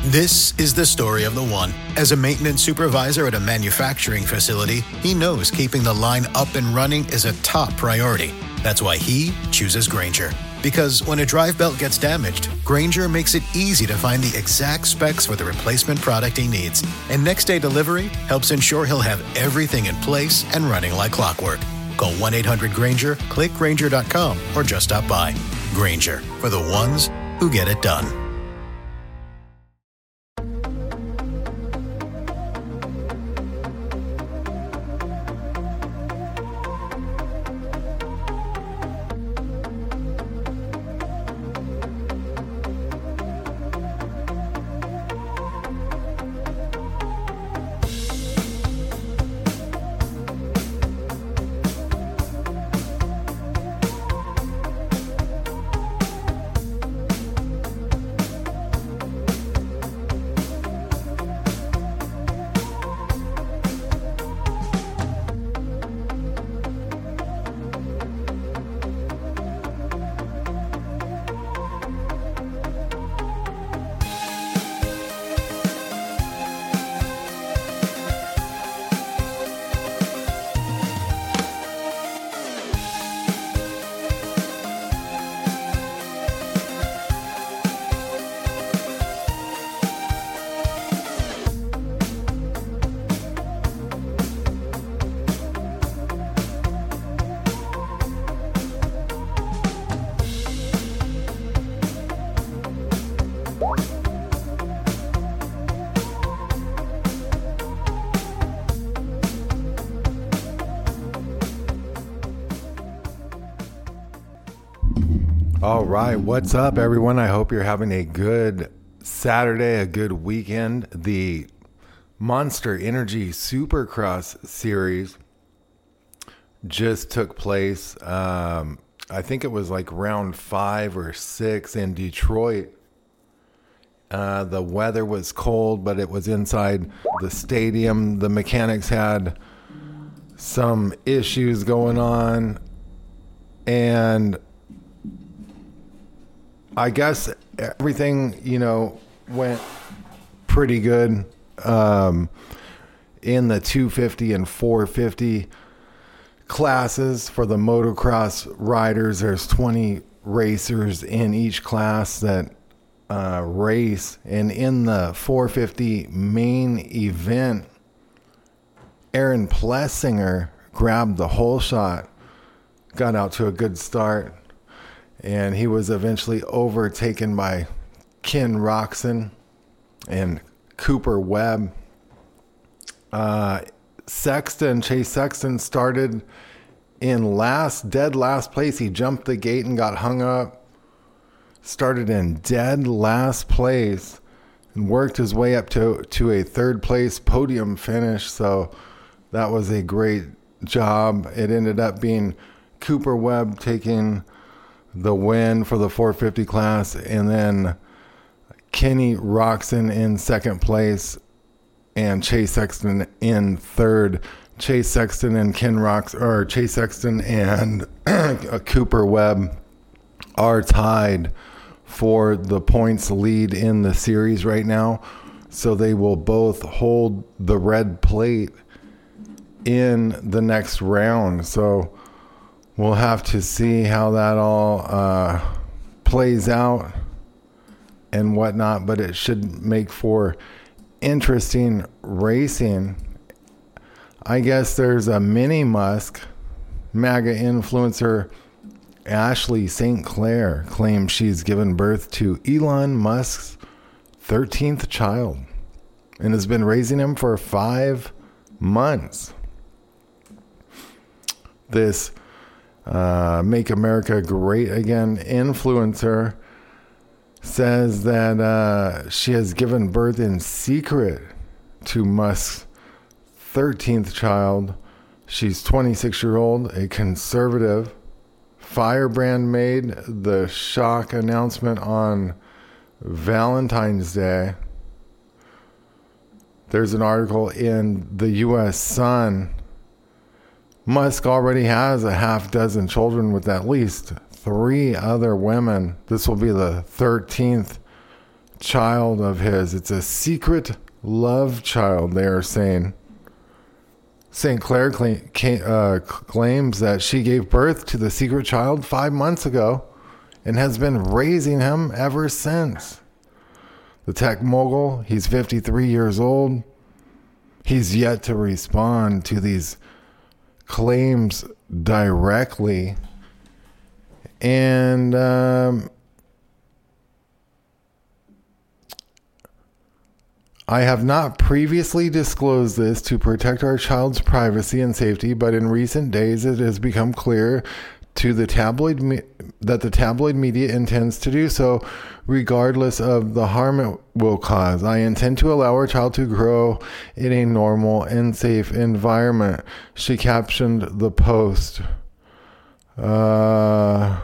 This is the story of the one. As a maintenance supervisor at a manufacturing facility, he knows keeping the line up and running is a top priority. That's why he chooses Grainger. Because when a drive belt gets damaged, Grainger makes it easy to find the exact specs for the replacement product he needs. And next day delivery helps ensure he'll have everything in place and running like clockwork. Call 1-800-GRAINGER, click Grainger.com, or just stop by. Grainger, for the ones who get it done. All right, what's up, everyone? I hope you're having a good Saturday, a good weekend. The Monster Energy Supercross series just took place. I think it was like round 5 or 6 in Detroit. The weather was cold, but it was inside the stadium. The mechanics had some issues going on, and I guess everything, went pretty good in the 250 and 450 classes for the motocross riders. There's 20 racers in each class that race. And in the 450 main event, Aaron Plessinger grabbed the whole shot, got out to a good start. And he was eventually overtaken by Ken Roczen and Cooper Webb. Chase Sexton started in dead last place. He jumped the gate and got hung up. Started in dead last place and worked his way up to a third place podium finish. So that was a great job. It ended up being Cooper Webb taking the win for the 450 class, and then Kenny Roczen in second place and Chase Sexton in third. Chase Sexton and Cooper Webb are tied for the points lead in the series right now, so they will both hold the red plate in the next round. So we'll have to see how that all plays out and whatnot, but it should make for interesting racing. I guess there's a mini Musk. MAGA influencer Ashley St. Clair claims she's given birth to Elon Musk's 13th child and has been raising him for 5 months. This Make America Great Again influencer says that she has given birth in secret to Musk's 13th child. She's 26-year-old, a conservative. Firebrand made the shock announcement on Valentine's Day. There's an article in the U.S. Sun. Musk already has a half dozen children with at least 3 other women. This will be the 13th child of his. It's a secret love child, they are saying. St. Clair claims that she gave birth to the secret child 5 months ago and has been raising him ever since. The tech mogul, he's 53 years old. He's yet to respond to these claims directly. And I have not previously disclosed this to protect our child's privacy and safety, but in recent days it has become clear to the that the tabloid media intends to do so, regardless of the harm it will cause. I intend to allow our child to grow in a normal and safe environment. She captioned the post. The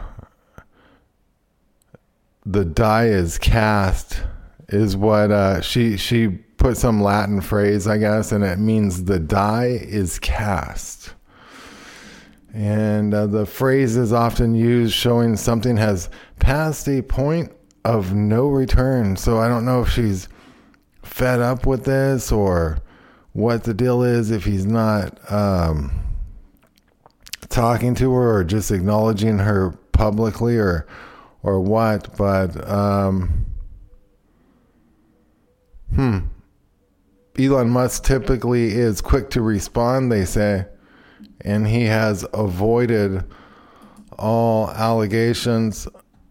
die is cast is what she put some Latin phrase, I guess, and it means the die is cast. And the phrase is often used showing something has passed a point of no return. So I don't know if she's fed up with this or what the deal is, if he's not talking to her or just acknowledging her publicly or what. But Elon Musk typically is quick to respond, they say. And he has avoided all allegations.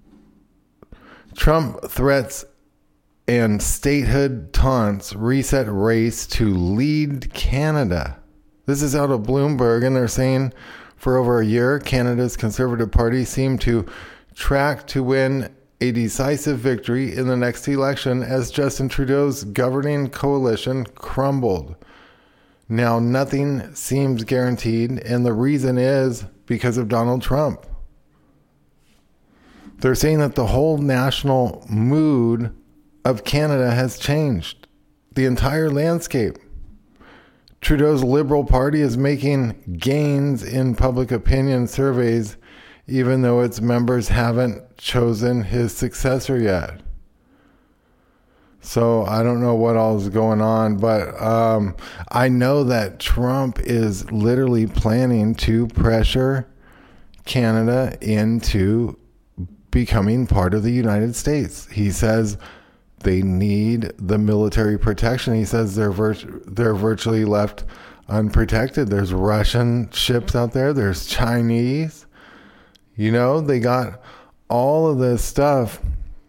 Trump threats and statehood taunts reset race to lead Canada. This is out of Bloomberg, and they're saying for over a year, Canada's Conservative Party seemed to track to win a decisive victory in the next election as Justin Trudeau's governing coalition crumbled. Now, nothing seems guaranteed, and the reason is because of Donald Trump. They're saying that the whole national mood of Canada has changed. The entire landscape. Trudeau's Liberal Party is making gains in public opinion surveys, even though its members haven't chosen his successor yet. So I don't know what all is going on, but I know that Trump is literally planning to pressure Canada into becoming part of the United States. He says they need the military protection. He says they're virtually left unprotected. There's Russian ships out there. There's Chinese. You know, they got all of this stuff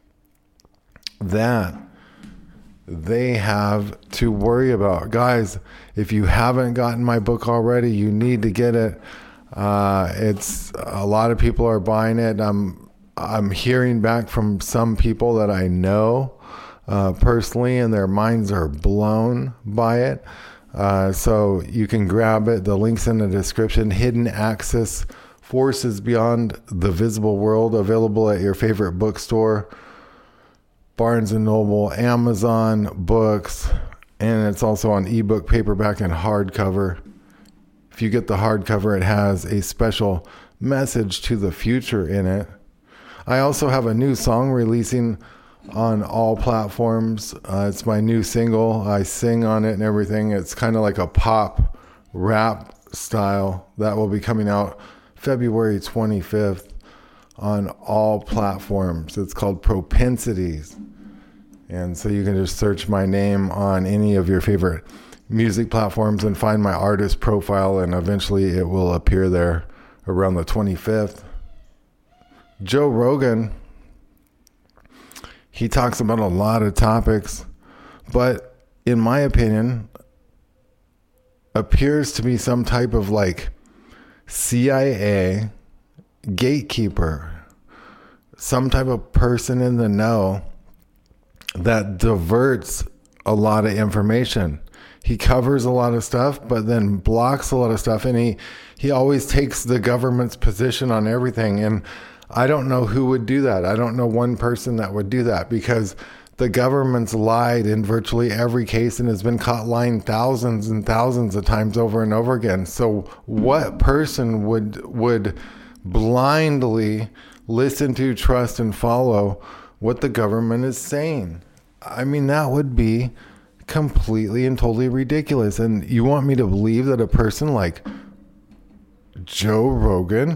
that they have to worry about. Guys, if you haven't gotten my book already, you need to get it. It's a lot of people are buying it. I'm hearing back from some people that I know personally, and their minds are blown by it. So you can grab it. The link's in the description. Hidden Axis: Forces Beyond the Visible World, available at your favorite bookstore. Barnes & Noble, Amazon Books, and it's also on ebook, paperback, and hardcover. If you get the hardcover, it has a special message to the future in it. I also have a new song releasing on all platforms. It's my new single. I sing on it and everything. It's kind of like a pop rap style. That will be coming out February 25th. On all platforms. It's called Propensities. And so you can just search my name on any of your favorite music platforms and find my artist profile, and eventually it will appear there around the 25th. Joe Rogan, he talks about a lot of topics, but in my opinion, appears to be some type of like CIA gatekeeper, some type of person in the know that diverts a lot of information. He covers a lot of stuff, but then blocks a lot of stuff, and he always takes the government's position on everything. And I don't know who would do that. I don't know one person that would do that, because the government's lied in virtually every case and has been caught lying thousands and thousands of times over and over again. So what person would blindly listen to, trust, and follow what the government is saying? I mean, that would be completely and totally ridiculous. And you want me to believe that a person like Joe Rogan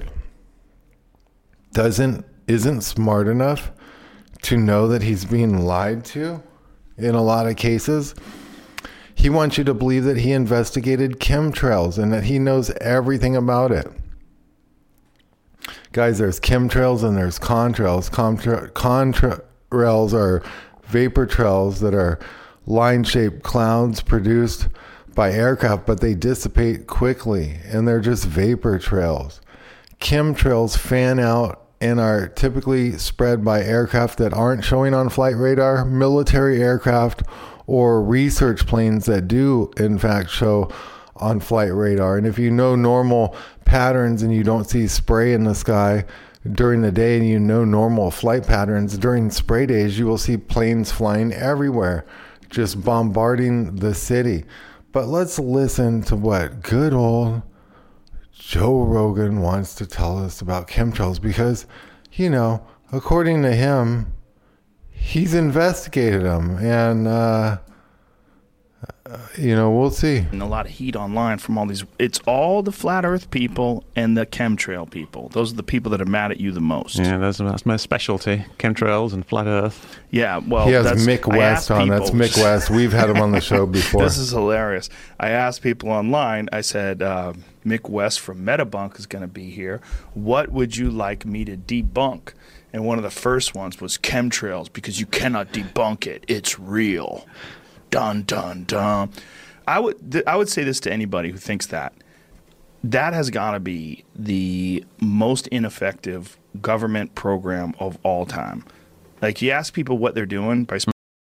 isn't smart enough to know that he's being lied to in a lot of cases? He wants you to believe that he investigated chemtrails and that he knows everything about it. Guys, there's chemtrails and there's contrails. Contrails are vapor trails that are line-shaped clouds produced by aircraft, but they dissipate quickly, and they're just vapor trails. Chemtrails fan out and are typically spread by aircraft that aren't showing on flight radar, military aircraft, or research planes that do, in fact, show on flight radar. And if you know normal patterns and you don't see spray in the sky during the day, and you know normal flight patterns during spray days, you will see planes flying everywhere, just bombarding the city. But let's listen to what good old Joe Rogan wants to tell us about chemtrails, because, you know, according to him, he's investigated them, and you know, we'll see. And a lot of heat online from all these. It's all the flat Earth people and the chemtrail people. Those are the people that are mad at you the most. Yeah, that's my specialty: chemtrails and flat Earth. Yeah, well, he has Mick West on. That's Mick West. We've had him on the show before. This is hilarious. I asked people online. I said, Mick West from Metabunk is going to be here. What would you like me to debunk? And one of the first ones was chemtrails, because you cannot debunk it. It's real. Dun, dun, dun. I would say this to anybody who thinks that has got to be the most ineffective government program of all time. Like, you ask people what they're doing by...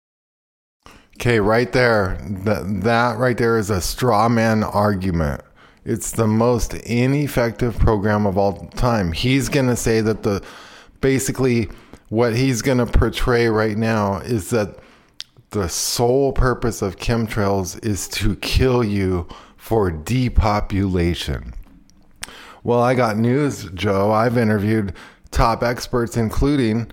Okay, right there. That right there is a straw man argument. It's the most ineffective program of all time. He's going to say that basically what he's going to portray right now is that the sole purpose of chemtrails is to kill you for depopulation. Well, I got news, Joe. I've interviewed top experts, including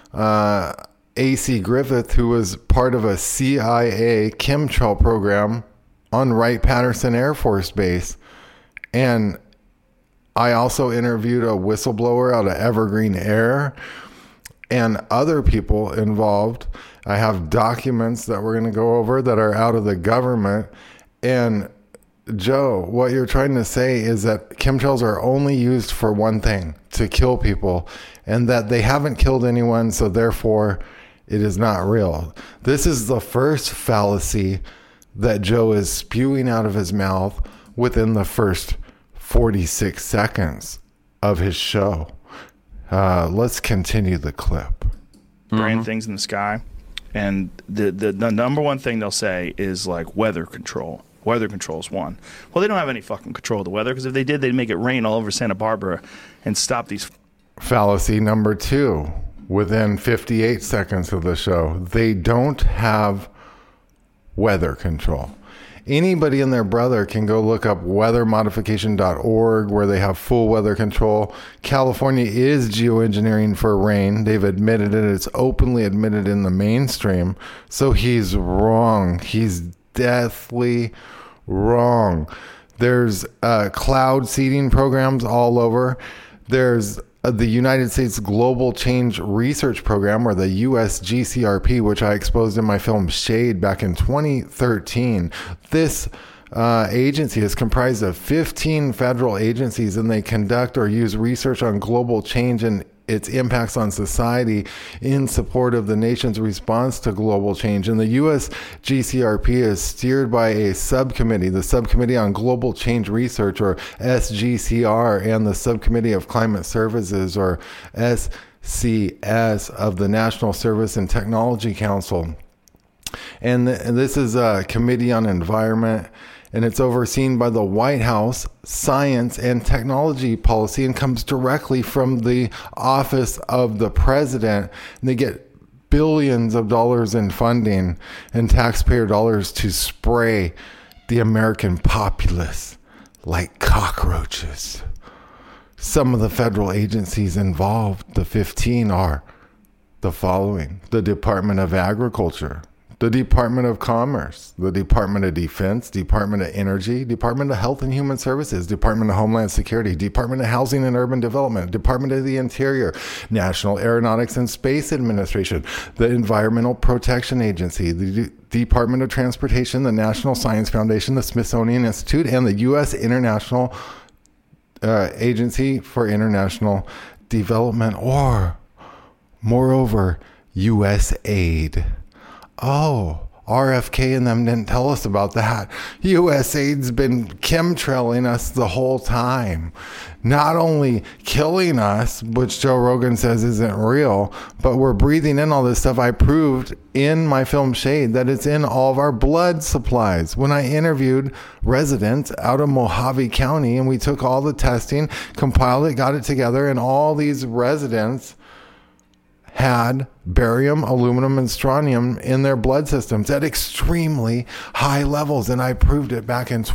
A.C. Griffith, who was part of a CIA chemtrail program on Wright-Patterson Air Force Base. And I also interviewed a whistleblower out of Evergreen Air and other people involved. I have documents that we're going to go over that are out of the government. And Joe, what you're trying to say is that chemtrails are only used for one thing, to kill people, and that they haven't killed anyone, so therefore it is not real. This is the first fallacy that Joe is spewing out of his mouth within the first 46 seconds of his show. Let's continue the clip. Spraying things in the sky. And the number one thing they'll say is, like, weather control. Weather control is one. Well, they don't have any fucking control of the weather, because if they did, they'd make it rain all over Santa Barbara and stop these... Fallacy number 2, within 58 seconds of the show, they don't have weather control. Anybody and their brother can go look up weathermodification.org, where they have full weather control. California is geoengineering for rain. They've admitted it. It's openly admitted in the mainstream. So he's wrong. He's deathly wrong. There's cloud seeding programs all over. There's the United States Global Change Research Program, or the USGCRP, which I exposed in my film Shade back in 2013. This agency is comprised of 15 federal agencies, and they conduct or use research on global change and its impacts on society in support of the nation's response to global change. And the U.S. GCRP is steered by a subcommittee, the Subcommittee on Global Change Research, or SGCR, and the Subcommittee of Climate Services, or SCS, of the National Service and Technology Council. And this is a committee on environment, and it's overseen by the White House Science and Technology Policy, and comes directly from the office of the president. And they get billions of dollars in funding and taxpayer dollars to spray the American populace like cockroaches. Some of the federal agencies involved, the 15, are the following: the Department of Agriculture, the Department of Commerce, the Department of Defense, Department of Energy, Department of Health and Human Services, Department of Homeland Security, Department of Housing and Urban Development, Department of the Interior, National Aeronautics and Space Administration, the Environmental Protection Agency, the Department of Transportation, the National Science Foundation, the Smithsonian Institute, and the U.S. International Agency for International Development, or, moreover, USAID. Oh, RFK and them didn't tell us about that. USAID's been chemtrailing us the whole time. Not only killing us, which Joe Rogan says isn't real, but we're breathing in all this stuff. I proved in my film Shade that it's in all of our blood supplies. When I interviewed residents out of Mojave County and we took all the testing, compiled it, got it together, and all these residents had barium, aluminum, and strontium in their blood systems at extremely high levels. And I proved it back in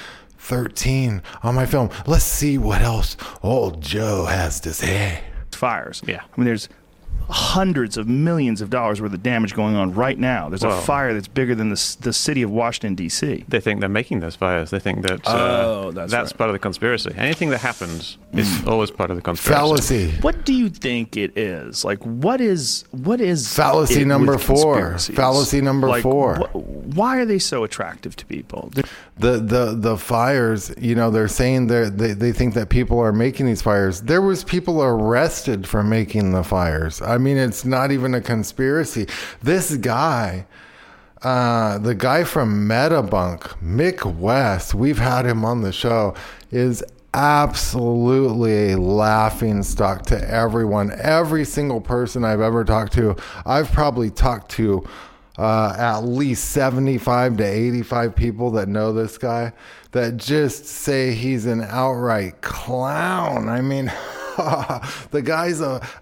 2013 on my film. Let's see what else old Joe has to say. Fires. Yeah. I mean, there's hundreds of millions of dollars worth of damage going on right now. There's a fire that's bigger than the city of Washington, D.C. They think they're making those fires. They think that that's right. part of the conspiracy. Anything that happens is always part of the conspiracy. Fallacy. What do you think it is? Like, what is Fallacy it number with 4. conspiracies? Fallacy number 4. Why are they so attractive to people? The fires, you know, they're saying they think that people are making these fires. There was people arrested for making the fires. I mean, it's not even a conspiracy. This guy, the guy from Metabunk, Mick West, we've had him on the show, is absolutely a laughing stock to everyone. Every single person I've ever talked to, I've probably talked to at least 75 to 85 people that know this guy that just say he's an outright clown. I mean, the guy's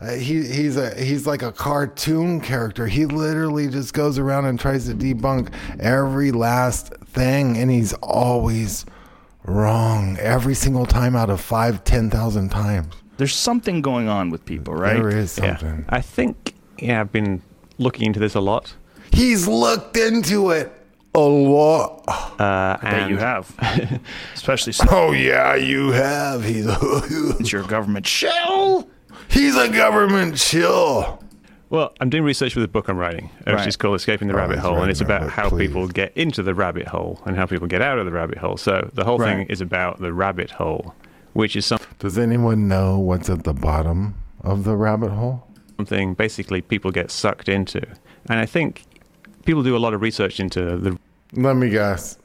he's like a cartoon character. He literally just goes around and tries to debunk every last thing, and he's always wrong every single time out of 10,000 times. There's something going on with people, right? There is something. Yeah. I think, I've been looking into this a lot. He's looked into it a lot. I bet you have. Especially oh, yeah, you have. since you're a government shill. He's a government shill. Well, I'm doing research with a book I'm writing, which is called Escaping the Rabbit Hole, and it's about how people get into the rabbit hole and how people get out of the rabbit hole. So the whole thing is about the rabbit hole, which is something... Does anyone know what's at the bottom of the rabbit hole? Something basically people get sucked into. And I think people do a lot of research into the... Let me guess.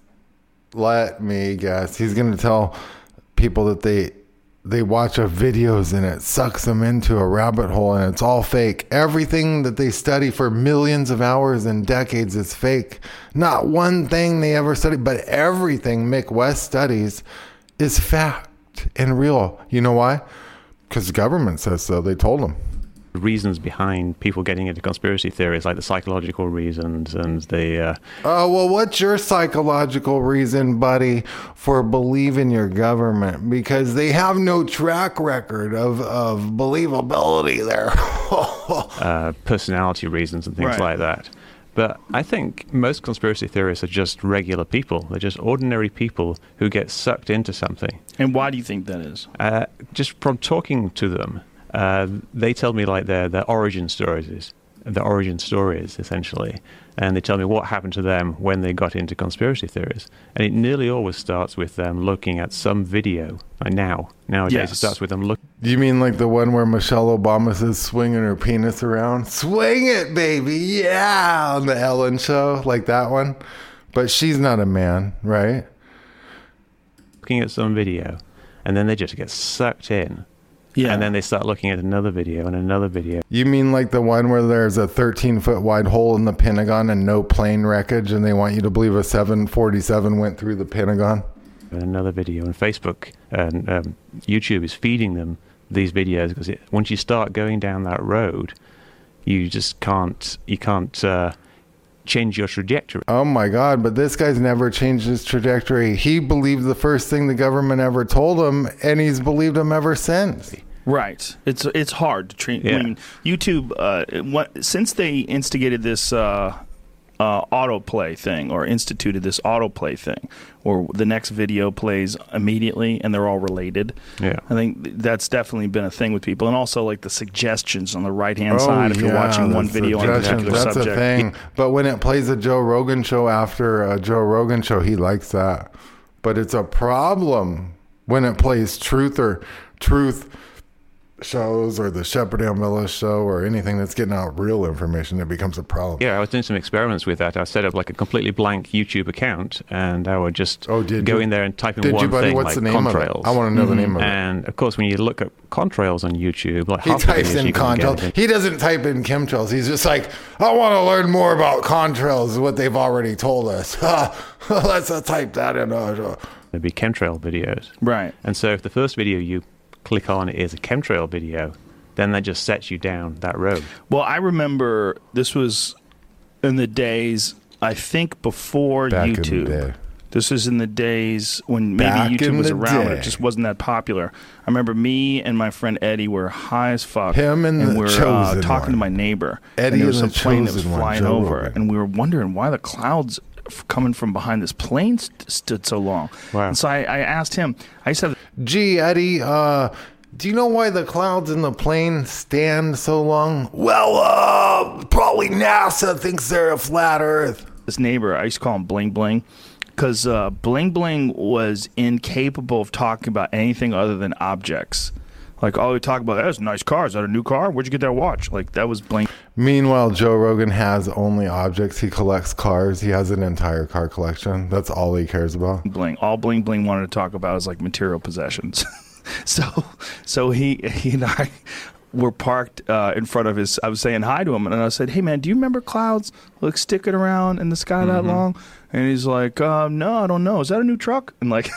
He's going to tell people that they watch videos and it sucks them into a rabbit hole and it's all fake. Everything that they study for millions of hours and decades is fake. Not one thing they ever studied, but everything Mick West studies is fact and real. You know why? Because the government says so. They told them. reasons behind people getting into conspiracy theories, like the psychological reasons and the... Oh, well, what's your psychological reason, buddy, for believing your government? Because they have no track record of believability there. personality reasons and things like that. But I think most conspiracy theorists are just regular people. They're just ordinary people who get sucked into something. And why do you think that is? Just from talking to them, they tell me like their origin stories, essentially. And they tell me what happened to them when they got into conspiracy theories. And it nearly always starts with them looking at some video. Like nowadays, it starts with them looking. You mean like the one where Michelle Obama says swinging her penis around? Swing it, baby, yeah, on the Ellen show, like that one? But she's not a man, right? Looking at some video, and then they just get sucked in. Yeah. And then they start looking at another video and another video. You mean like the one where there's a 13-foot wide hole in the Pentagon and no plane wreckage, and they want you to believe a 747 went through the Pentagon? And another video. And Facebook and YouTube is feeding them these videos because once you start going down that road, you just can't change your trajectory. Oh my God, but this guy's never changed his trajectory. He believed the first thing the government ever told him, and he's believed him ever since. Right. It's hard to treat. Yeah. I mean, YouTube, since they instigated this autoplay thing, or instituted this autoplay thing, or the next video plays immediately and they're all related. Yeah. I think that's definitely been a thing with people. And also like the suggestions on the right-hand side if you're watching one video on a particular that's subject. That's a thing. But when it plays a Joe Rogan show after a Joe Rogan show, he likes that. But it's a problem when it plays truth shows or the Shepard Ambilla show or anything that's getting out real information. It becomes a problem. Yeah, I was doing some experiments with that. I set up like a completely blank YouTube account, and I would just go in there and type in one thing, What's like the name contrails. Of it? I want to know the name of it. And of course, when you look at contrails on YouTube, like he types in contrails. He doesn't type in chemtrails. He's just like, I want to learn more about contrails, what they've already told us. Let's type that in. There'd be chemtrail videos. Right. And so if the first video you click on is a chemtrail video, then that just sets you down that road. Well, I remember this was in the days, I think, before Back YouTube. in the day. This is in the days when maybe YouTube was around, but it just wasn't that popular. I remember me and my friend Eddie were high as fuck. Him and we were talking to my neighbor. Eddie and there was and a the plane that was chosen one, flying Joe over, Rogan. and we were wondering why the clouds coming from behind this plane stood so long. Wow. And so I asked him. I used to have, Gee, Eddie, do you know why the clouds in the plane stand so long? Well, probably NASA thinks they're a flat Earth. this neighbor, I used to call him Bling Bling, because Bling Bling was incapable of talking about anything other than objects. Like, all we talk about, that's a nice car. Is that a new car? Where'd you get that watch? Like, that was Bling. Meanwhile, Joe Rogan has only objects. He collects cars. He has an entire car collection. That's all he cares about. Bling. All Bling Bling wanted to talk about is like material possessions. So he and I were parked in front of his. I was saying hi to him, and I said, "Hey man, do you remember clouds like sticking around in the sky that long?" And he's like, "No, I don't know. Is that a new truck?" And like,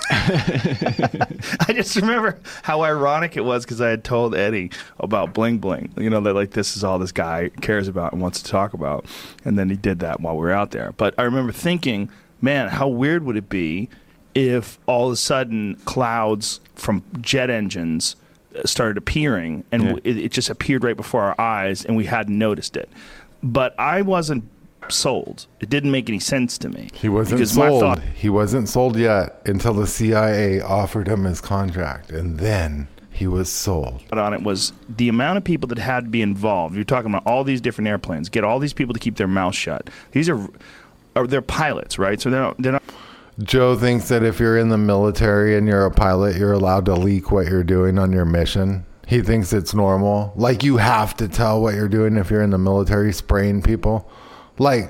I just remember how ironic it was because I had told Eddie about Bling Bling. You know, that like this is all this guy cares about and wants to talk about, and then he did that while we were out there. But I remember thinking, man, how weird would it be if all of a sudden clouds from jet engines started appearing, and it just appeared right before our eyes, and we hadn't noticed it. But I wasn't sold. It didn't make any sense to me. He wasn't sold. He wasn't sold yet until the CIA offered him his contract, and then he was sold. On it was the amount of people that had to be involved. You're talking about all these different airplanes. Get all these people to keep their mouth shut. These are they're pilots, right? So they're not. Joe thinks that if you're in the military and you're a pilot, you're allowed to leak what you're doing on your mission. He thinks it's normal. Like, you have to tell what you're doing if you're in the military, spraying people. Like,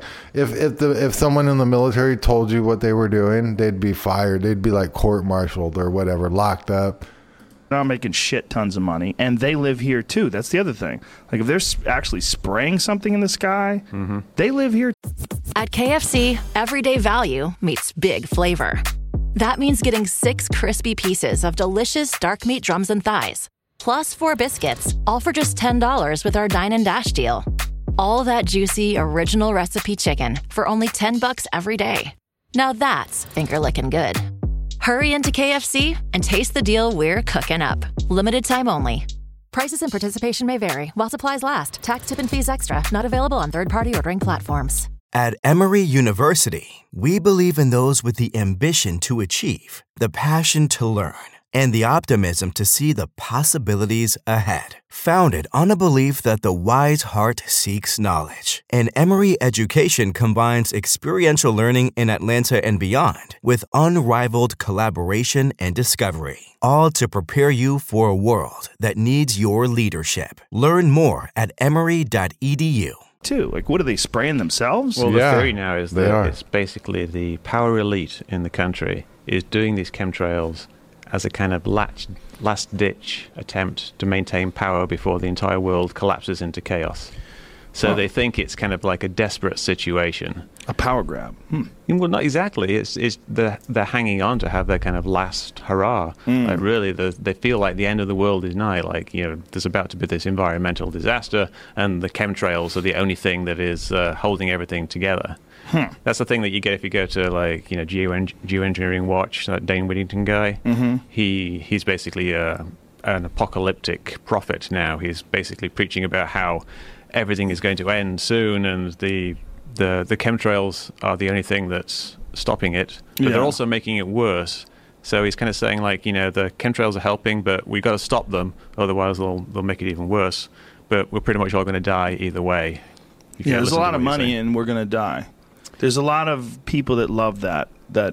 if someone in the military told you what they were doing, they'd be fired. They'd be like court-martialed or whatever, locked up. They're not making shit tons of money, and they live here too. That's the other thing. Like, if they're actually spraying something in the sky, they live here. At KFC, everyday value meets big flavor. That means getting 6 crispy pieces of delicious dark meat drums and thighs, plus 4 biscuits, all for just $10 with our Dine and Dash deal. All that juicy, original recipe chicken for only $10 every day. Now that's finger-licking good. Hurry into KFC and taste the deal we're cooking up. Limited time only. Prices and participation may vary while supplies last. Tax, tip, and fees extra. Not available on third-party ordering platforms. At Emory University, we believe in those with the ambition to achieve, the passion to learn, and the optimism to see the possibilities ahead. Founded on a belief that the wise heart seeks knowledge, and Emory education combines experiential learning in Atlanta and beyond with unrivaled collaboration and discovery, all to prepare you for a world that needs your leadership. Learn more at emory.edu. Too. Like, what are they spraying themselves? Well, Yeah, the theory now is they that are. it's basically the power elite in the country is doing these chemtrails as a kind of last-ditch attempt to maintain power before the entire world collapses into chaos. So they think it's kind of like a desperate situation. A power grab. Well, not exactly. It's they're hanging on to have their kind of last hurrah. Like, really, they feel like the end of the world is nigh. Like, you know, there's about to be this environmental disaster, and the chemtrails are the only thing that is holding everything together. That's the thing that you get if you go to, like, you know, Geoengineering Watch, that Dane Whittington guy. He's basically an apocalyptic prophet now. He's basically preaching about how everything is going to end soon, and the the chemtrails are the only thing that's stopping it, but they're also making it worse. So he's kind of saying, like, you know, the chemtrails are helping, but we've got to stop them, otherwise they'll make it even worse. But we're pretty much all going to die either way. Yeah, there's a lot of money and we're going to die. There's a lot of people that love that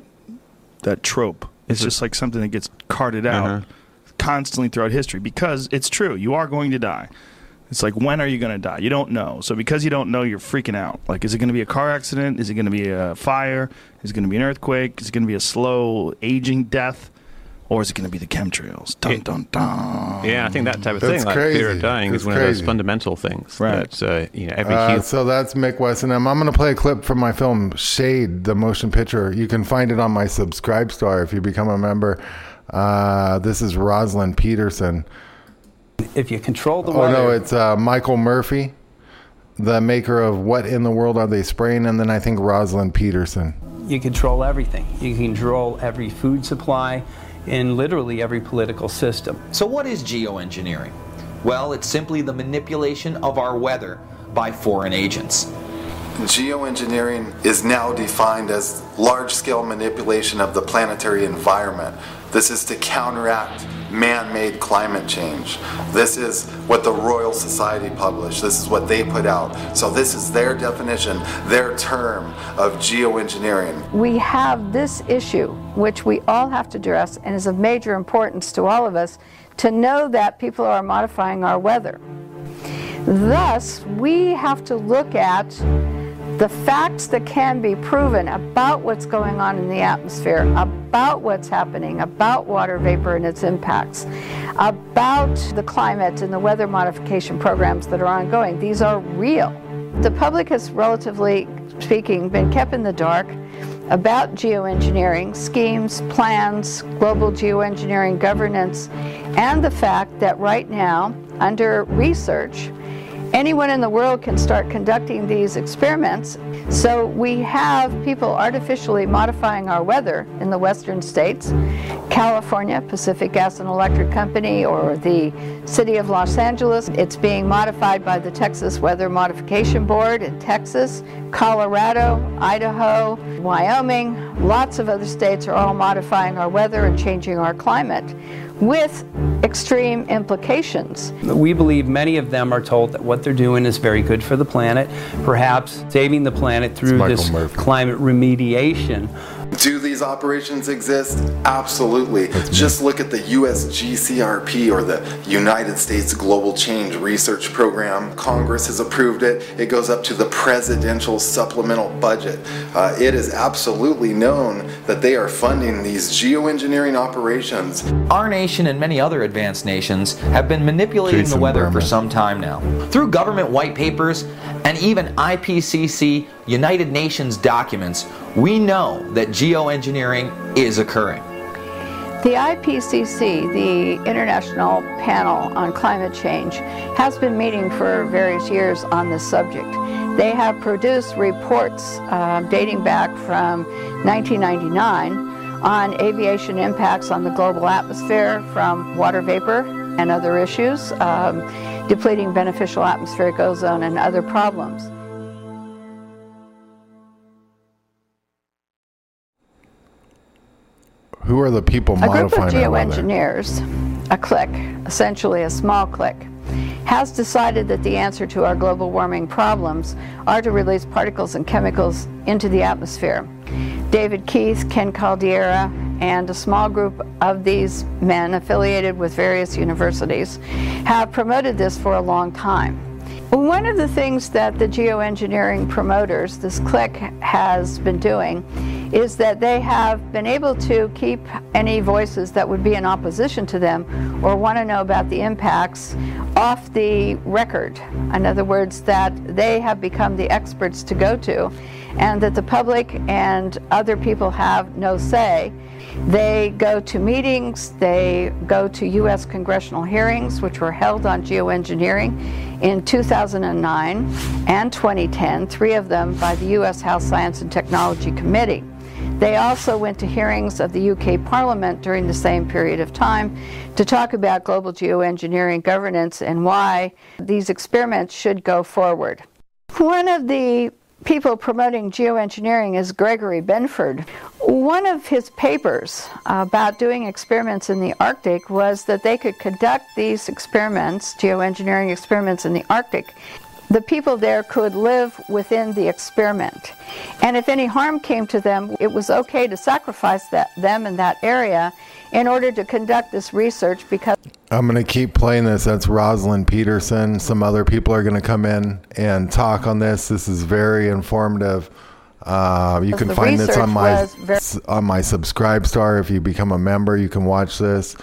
trope. It's just like something that gets carted out constantly throughout history because it's true. You are going to die. It's like, when are you going to die? You don't know. So because you don't know, you're freaking out. Like, is it going to be a car accident? Is it going to be a fire? Is it going to be an earthquake? Is it going to be a slow aging death? Or is it going to be the chemtrails? Dun, dun, dun. Yeah, I think that type of thing, like fear of dying, is one of those fundamental things. Right. That, you know, every human... So that's Mick West, and I'm going to play a clip from my film Shade, the motion picture. You can find it on my Subscribe Star if you become a member. This is Rosalind Peterson. If you control the weather... Oh, no, it's Michael Murphy, the maker of What in the World Are They Spraying? And then I think Rosalind Peterson. You control everything. You control every food supply in literally every political system. So what is geoengineering? Well, it's simply the manipulation of our weather by foreign agents. Geoengineering is now defined as large-scale manipulation of the planetary environment. This is to counteract man-made climate change. This is what the Royal Society published. This is what they put out. So this is their definition, their term of geoengineering. We have this issue, which we all have to address and is of major importance to all of us, to know that people are modifying our weather. Thus, we have to look at the facts that can be proven about what's going on in the atmosphere, about what's happening, about water vapor and its impacts, about the climate and the weather modification programs that are ongoing. These are real. The public has, relatively speaking, been kept in the dark about geoengineering schemes, plans, global geoengineering governance, and the fact that right now, under research, anyone in the world can start conducting these experiments. So we have people artificially modifying our weather in the western states. California, Pacific Gas and Electric Company, or the city of Los Angeles. It's being modified by the Texas Weather Modification Board in Texas, Colorado, Idaho, Wyoming. Lots of other states are all modifying our weather and changing our climate with extreme implications. We believe many of them are told that what they're doing is very good for the planet, perhaps saving the planet through this climate remediation. Do these operations exist? Absolutely. Just look at the USGCRP, or the United States Global Change Research Program. Congress has approved it. It goes up to the presidential supplemental budget. It is absolutely known that they are funding these geoengineering operations. Our nation and many other advanced nations have been manipulating the weather for some time now. Through government white papers and even IPCC United Nations documents, we know that geoengineering is occurring. The IPCC, the International Panel on Climate Change, has been meeting for various years on this subject. They have produced reports dating back from 1999 on aviation impacts on the global atmosphere from water vapor and other issues, depleting beneficial atmospheric ozone and other problems. Who are the people modifying a group of our weather? geoengineers, a clique, essentially a small clique, has decided that the answer to our global warming problems are to release particles and chemicals into the atmosphere. David Keith, Ken Caldeira, and a small group of these men affiliated with various universities have promoted this for a long time. One of the things that the geoengineering promoters, this clique, has been doing is that they have been able to keep any voices that would be in opposition to them or want to know about the impacts off the record. In other words, that they have become the experts to go to, and that the public and other people have no say. They go to meetings, they go to U.S. congressional hearings, which were held on geoengineering in 2009 and 2010, 3 of them by the U.S. House Science and Technology Committee. They also went to hearings of the UK Parliament during the same period of time to talk about global geoengineering governance and why these experiments should go forward. One of the people promoting geoengineering is Gregory Benford. One of his papers about doing experiments in the Arctic was that they could conduct these experiments, geoengineering experiments in the Arctic. The people there could live within the experiment. And if any harm came to them, it was okay to sacrifice them in that area in order to conduct this research because... I'm going to keep playing this. That's Rosalind Peterson. Some other people are going to come in and talk on this. This is very informative. You can find this on my Subscribestar. If you become a member, you can watch this.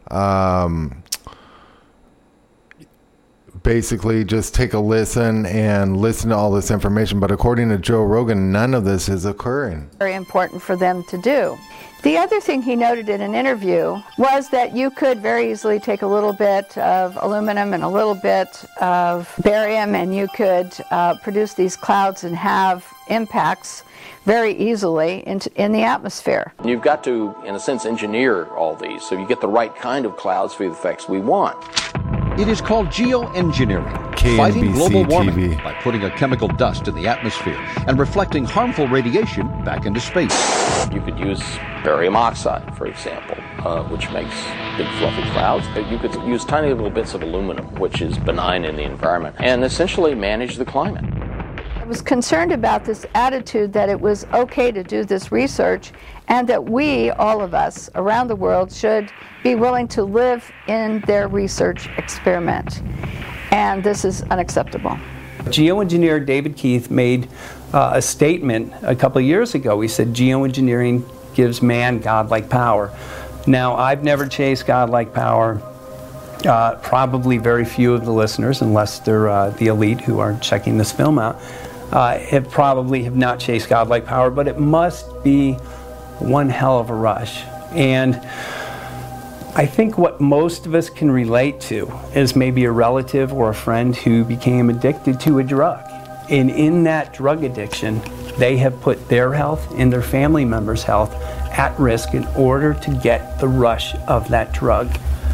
Basically, just take a listen and listen to all this information. But according to Joe Rogan, none of this is occurring. Very important for them to do. The other thing he noted in an interview was that you could very easily take a little bit of aluminum and a little bit of barium, and you could produce these clouds and have impacts very easily in the atmosphere. You've got to, in a sense, engineer all these so you get the right kind of clouds for the effects we want. It is called geoengineering, fighting global warming by putting a chemical dust in the atmosphere and reflecting harmful radiation back into space. You could use barium oxide, for example, which makes big fluffy clouds. You could use tiny little bits of aluminum, which is benign in the environment, and essentially manage the climate. I was concerned about this attitude that it was okay to do this research and that we, all of us around the world, should be willing to live in their research experiment. And this is unacceptable. Geoengineer David Keith made a statement a couple of years ago. He said geoengineering gives man godlike power. Now, I've never chased godlike power. Probably very few of the listeners, unless they're the elite who are checking this film out, have not chased godlike power, but it must be one hell of a rush. And I think what most of us can relate to is maybe a relative or a friend who became addicted to a drug. And in that drug addiction, they have put their health and their family members' health at risk in order to get the rush of that drug.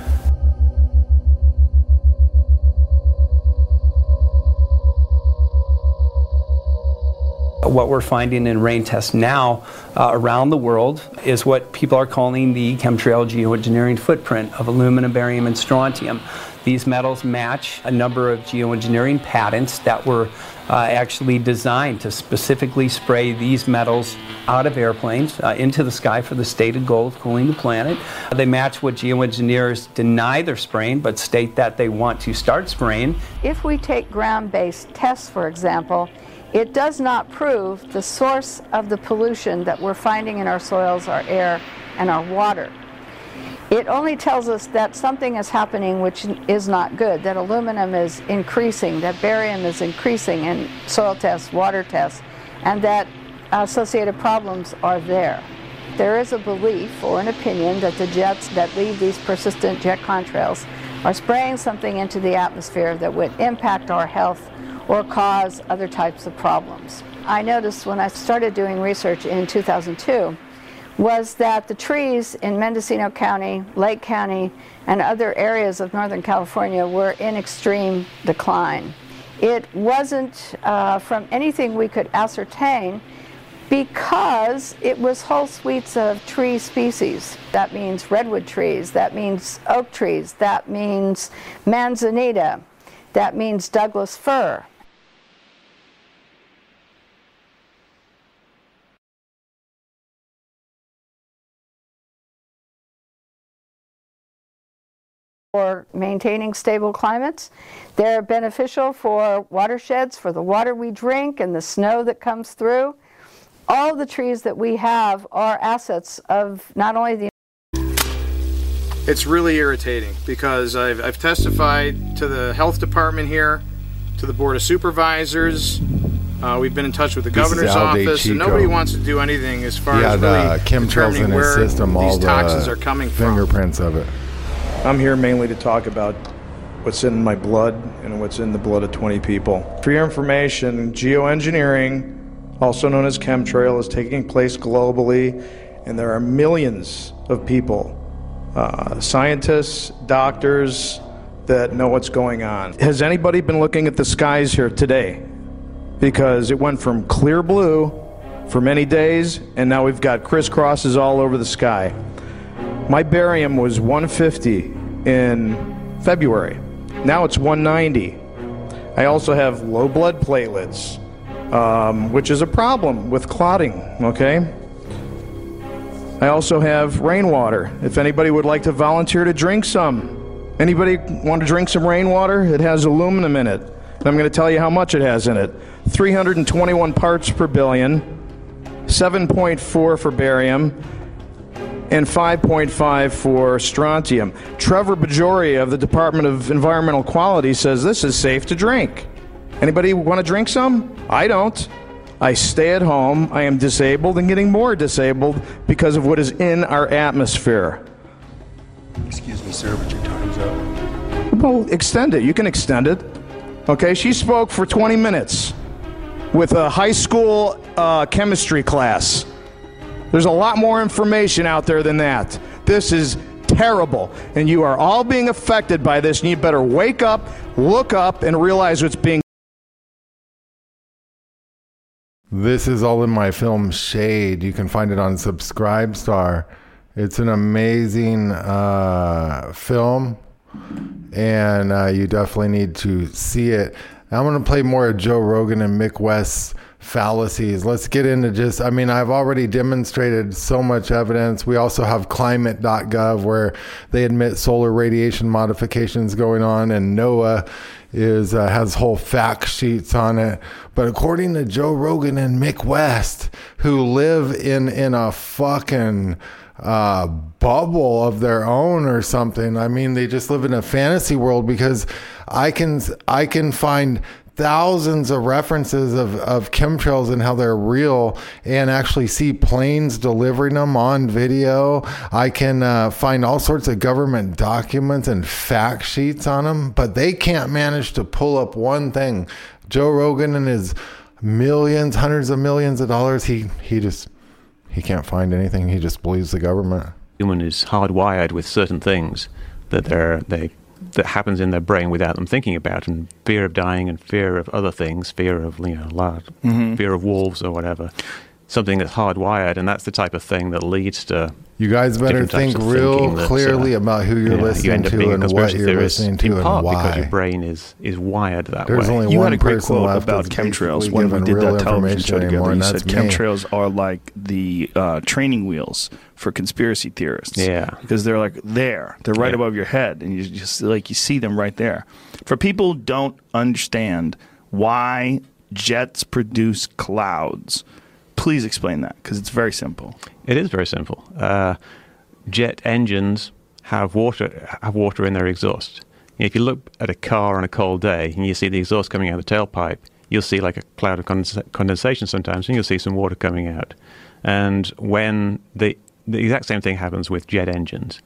What we're finding in rain tests now around the world is what people are calling the chemtrail geoengineering footprint of aluminum, barium, and strontium. These metals match a number of geoengineering patents that were actually designed to specifically spray these metals out of airplanes into the sky for the stated goal of cooling the planet. They match what geoengineers deny they're spraying but state that they want to start spraying. If we take ground-based tests, for example, it does not prove the source of the pollution that we're finding in our soils, our air, and our water. It only tells us that something is happening which is not good, that aluminum is increasing, that barium is increasing in soil tests, water tests, and that associated problems are there. There is a belief or an opinion that the jets that leave these persistent jet contrails are spraying something into the atmosphere that would impact our health or cause other types of problems. I noticed when I started doing research in 2002 was that the trees in Mendocino County, Lake County, and other areas of Northern California were in extreme decline. It wasn't from anything we could ascertain because it was whole suites of tree species. That means redwood trees, that means oak trees, that means manzanita, that means Douglas fir. For maintaining stable climates. They're beneficial for watersheds, for the water we drink and the snow that comes through. All the trees that we have are assets of not only the... It's really irritating because I've testified to the health department here, to the board of supervisors. We've been in touch with the governor's office, and nobody wants to do anything as far as really determining where these toxins are coming from. Fingerprints of it. I'm here mainly to talk about what's in my blood and what's in the blood of 20 people. For your information, geoengineering, also known as chemtrail, is taking place globally, and there are millions of people, scientists, doctors, that know what's going on. Has anybody been looking at the skies here today? because it went from clear blue for many days, and now we've got crisscrosses all over the sky. My barium was 150 in February. Now it's 190. I also have low blood platelets, which is a problem with clotting, okay? I also have rainwater. If anybody would like to volunteer to drink some. Anybody want to drink some rainwater? It has aluminum in it. And I'm going to tell you how much it has in it. 321 parts per billion, 7.4 for barium, and 5.5 for strontium. Trevor Bajori of the Department of Environmental Quality says this is safe to drink. Anybody want to drink some? I don't. I stay at home. I am disabled and getting more disabled because of what is in our atmosphere. Excuse me, sir, but your time's up. Well, extend it. You can extend it. Okay, she spoke for 20 minutes with a high school chemistry class. There's a lot more information out there than that. This is terrible, and you are all being affected by this, and you better wake up, look up, and realize what's being. This is all in my film Shade. You can find it on Subscribestar. It's an amazing film, and you definitely need to see it. I'm going to play more of Joe Rogan and Mick West's fallacies. Let's get into I've already demonstrated so much evidence. We also have climate.gov where they admit solar radiation modifications going on, and NOAA has whole fact sheets on it. But according to Joe Rogan and Mick West, who live in a fucking bubble of their own or something, they just live in a fantasy world, because I can find thousands of references of chemtrails and how they're real, and actually see planes delivering them on video. I can find all sorts of government documents and fact sheets on them, but they can't manage to pull up one thing. Joe Rogan and his millions, hundreds of millions of dollars, he can't find anything. He just believes the government. Human is hardwired with certain things that happens in their brain without them thinking about, and fear of dying and fear of other things, fear of fear of wolves or whatever, something that's hardwired, and that's the type of thing that leads to. You guys better think real clearly about who you're listening to and what you're listening to and why. Because your brain is wired that way. There's only one person left about chemtrails when we did that television show together. You said chemtrails are like the training wheels for conspiracy theorists. Yeah. Because they're they're right above your head, and you just you see them right there. For people who don't understand why jets produce clouds, please explain that, because it's very simple. It is very simple. Jet engines have water in their exhaust. If you look at a car on a cold day and you see the exhaust coming out of the tailpipe, you'll see like a cloud of condensation sometimes, and you'll see some water coming out. And when the exact same thing happens with jet engines.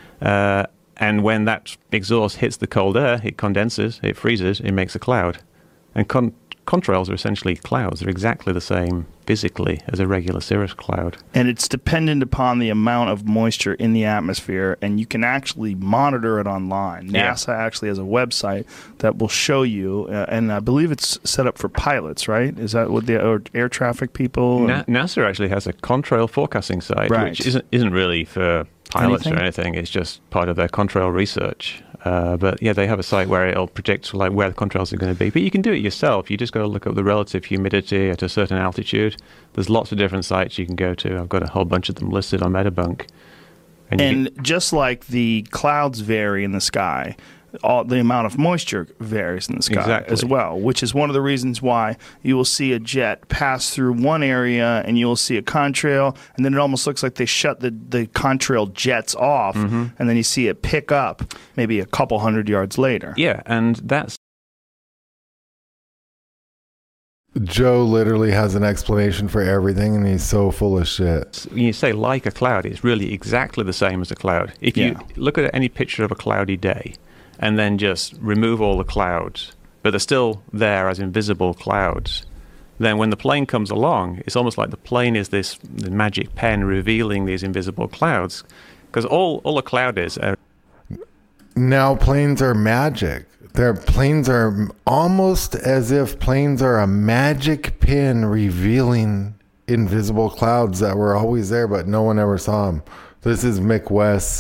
And when that exhaust hits the cold air, it condenses, it freezes, it makes a cloud. And contrails are essentially clouds. They're exactly the same physically as a regular cirrus cloud. And it's dependent upon the amount of moisture in the atmosphere, and you can actually monitor it online. NASA actually has a website that will show you, and I believe it's set up for pilots, right? Is that what the air traffic people? NASA actually has a contrail forecasting site, which isn't really for pilots or anything. It's just part of their contrail research. But yeah, they have a site where it'll predict where the contrails are going to be. But you can do it yourself. You just got to look up the relative humidity at a certain altitude. There's lots of different sites you can go to. I've got a whole bunch of them listed on Metabunk. And just like the clouds vary in the sky, the amount of moisture varies in the sky as well, which is one of the reasons why you will see a jet pass through one area and you will see a contrail, and then it almost looks like they shut the contrail jets off, and then you see it pick up maybe a couple hundred yards later. Yeah, and that's... Joe literally has an explanation for everything, and he's so full of shit. When you say like a cloud, it's really exactly the same as a cloud. If you look at any picture of a cloudy day, and then just remove all the clouds, but they're still there as invisible clouds, then when the plane comes along, it's almost like the plane is the magic pen revealing these invisible clouds, because all a cloud is... Now planes are magic. Their planes are almost as if planes are a magic pin revealing invisible clouds that were always there, but no one ever saw them. This is Mick West's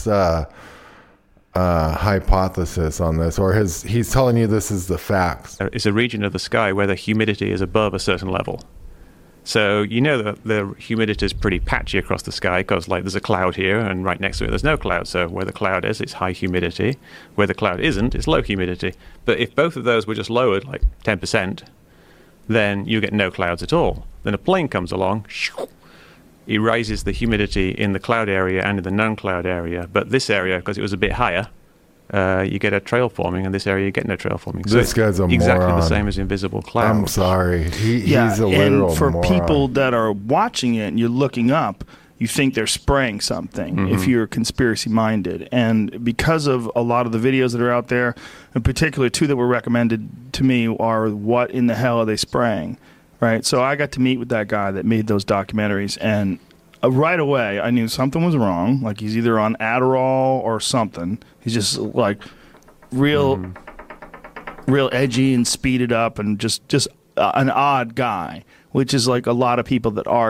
hypothesis on this, or he's telling you this is the facts. It's a region of the sky where the humidity is above a certain level. So you know that the humidity is pretty patchy across the sky because, like, there's a cloud here and right next to it there's no cloud. So where the cloud is, it's high humidity. Where the cloud isn't, it's low humidity. But if both of those were just lowered, like 10%, then you get no clouds at all. Then a plane comes along, it raises the humidity in the cloud area and in the non-cloud area. But this area, because it was a bit higher, you get a trail forming, and this area you get no trail forming. So this guy's a exactly moron. the same as invisible clouds. I'm sorry. He's a literal and for moron. people that are watching it and you're looking up, you think they're spraying something if you're conspiracy minded. And because of a lot of the videos that are out there, in particular two that were recommended to me are what in the hell are they spraying, right? So I got to meet with that guy that made those documentaries, and right away I knew something was wrong. Like, he's either on Adderall or something. He's just like real edgy and speeded up and just an odd guy, which is like a lot of people that are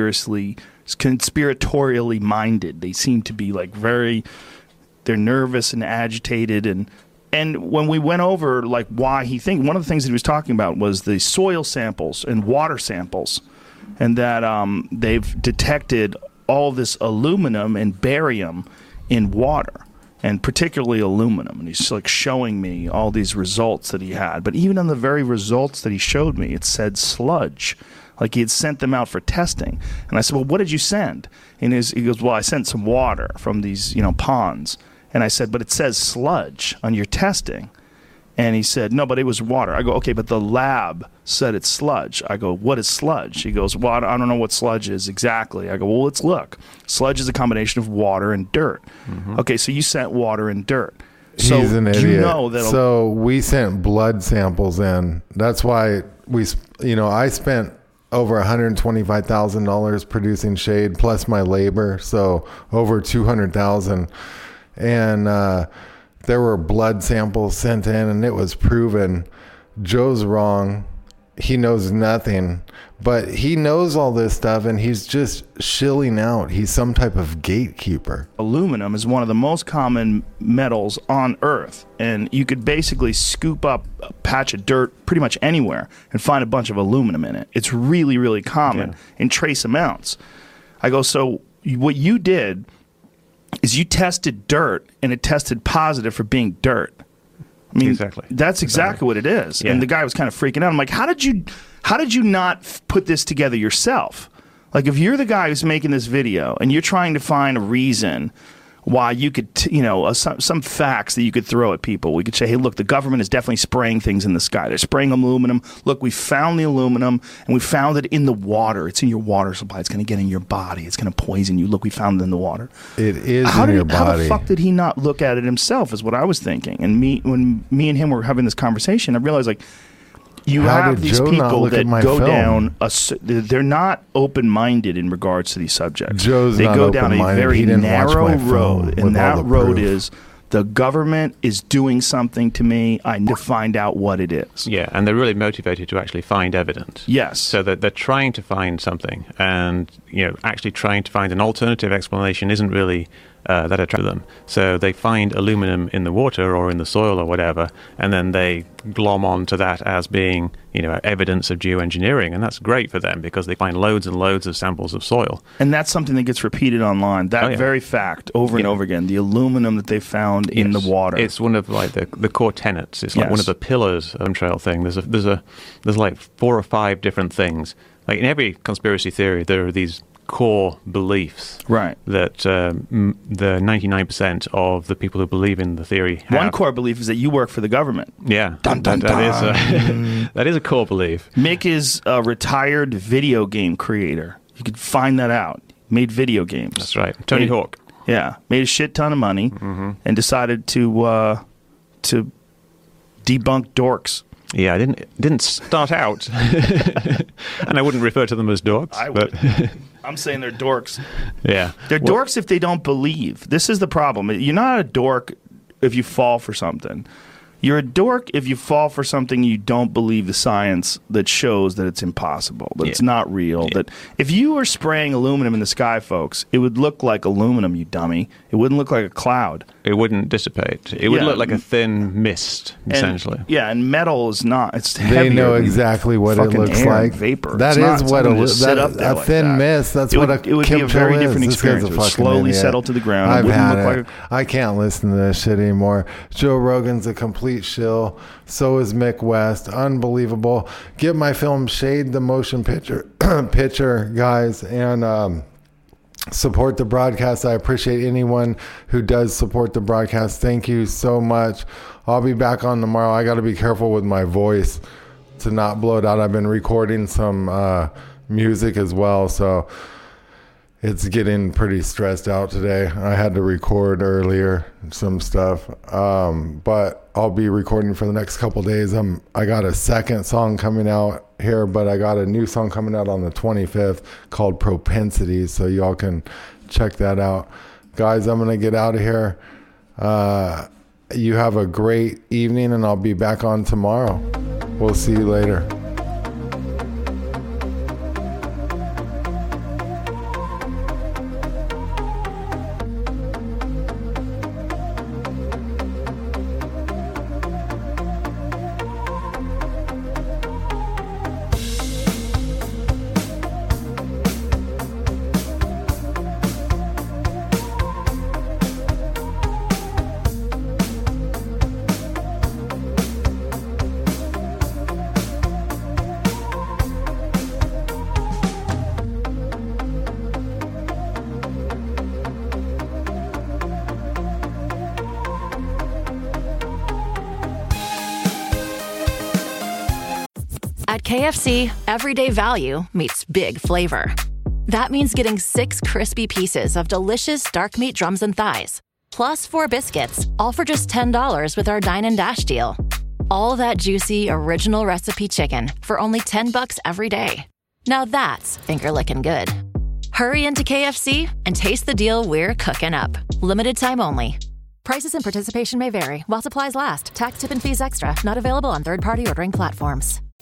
conspiratorially minded. They seem to be like they're nervous and agitated. And when we went over like why one of the things that he was talking about was the soil samples and water samples, and that they've detected all this aluminum and barium in water, and particularly aluminum. And he's like showing me all these results that he had. But even on the very results that he showed me, it said sludge. Like, he had sent them out for testing. And I said, well, what did you send? And he goes, well, I sent some water from these, ponds. And I said, but it says sludge on your testing. And he said, no, but it was water. I go, okay, but the lab said it's sludge. I go, what is sludge? He goes, well, I don't know what sludge is exactly. I go, well, let's look. Sludge is a combination of water and dirt. Okay, so you sent water and dirt. So he's an idiot. You know that so we sent blood samples in. That's why I spent over $125,000 producing shade plus my labor, so over $200,000. And there were blood samples sent in, and it was proven Joe's wrong. He knows nothing, but he knows all this stuff, and he's just shilling out. He's some type of gatekeeper. Aluminum is one of the most common metals on Earth, and you could basically scoop up a patch of dirt pretty much anywhere and find a bunch of aluminum in it. It's really, really common in trace amounts. I go, so what you did is you tested dirt, and it tested positive for being dirt. I mean, that's exactly what it is. Yeah. And the guy was kind of freaking out. I'm like, how did you not put this together yourself? Like, if you're the guy who's making this video and you're trying to find a reason why you could, some facts that you could throw at people. We could say, hey, look, the government is definitely spraying things in the sky. They're spraying aluminum. Look, we found the aluminum, and we found it in the water. It's in your water supply. It's going to get in your body. It's going to poison you. Look, we found it in the water. It is in your body. How the fuck did he not look at it himself is what I was thinking. And when me and him were having this conversation, I realized, like, you have these people that go down they're not open-minded in regards to these subjects. They go down a very narrow road, and that road is the government is doing something to me. I need to find out what it is. Yeah, and they're really motivated to actually find evidence. Yes. So that they're trying to find something, and actually trying to find an alternative explanation isn't really that attractive to them. So they find aluminum in the water or in the soil or whatever, and then they glom onto that as being, evidence of geoengineering, and that's great for them because they find loads and loads of samples of soil. And that's something that gets repeated online. That very fact over and over again. The aluminum that they found in the water. It's one of like the core tenets. It's like one of the pillars of the trail thing. There's like 4 or 5 different things. Like in every conspiracy theory, there are these core beliefs that the 99% of the people who believe in the theory have. One core belief is that you work for the government. Yeah, dun, dun, dun. That is a core belief. Mick is a retired video game creator. You could find that out. Made video games. That's right. Tony Hawk. Yeah, made a shit ton of money and decided to debunk dorks. Yeah, I didn't start out, and I wouldn't refer to them as dorks. I would. I'm saying they're dorks. Yeah. They're dorks if they don't believe. This is the problem. You're not a dork if you fall for something. You're a dork if you fall for something you don't believe the science that shows that it's impossible, that it's not real. That if you were spraying aluminum in the sky, folks, it would look like aluminum, you dummy. It wouldn't look like a cloud. It wouldn't dissipate. It would look like a thin mist, essentially. And metal is not. It's heavier. They know exactly what it looks like. Vapor. That is what a thin mist. That's what a chemtrail is. It would be a very different experience. It would slowly settle to the ground. I can't listen to this shit anymore. Joe Rogan's a complete shill. So is Mick West. Unbelievable. Get my film Shade the Motion Picture, guys, and support the broadcast. I appreciate anyone who does support the broadcast. Thank you so much. I'll be back on tomorrow. I got to be careful with my voice to not blow it out. I've been recording some music as well, so it's getting pretty stressed out today. I had to record earlier some stuff, but I'll be recording for the next couple days. I got a second song coming out here, but I got a new song coming out on the 25th called Propensities, so y'all can check that out. Guys, I'm going to get out of here. You have a great evening, and I'll be back on tomorrow. We'll see you later. At KFC, everyday value meets big flavor. That means getting 6 crispy pieces of delicious dark meat drums and thighs, plus 4 biscuits, all for just $10 with our Dine and Dash deal. All that juicy, original recipe chicken for only $10 every day. Now that's finger-licking good. Hurry into KFC and taste the deal we're cooking up. Limited time only. Prices and participation may vary while supplies last. Tax, tip, and fees extra. Not available on third-party ordering platforms.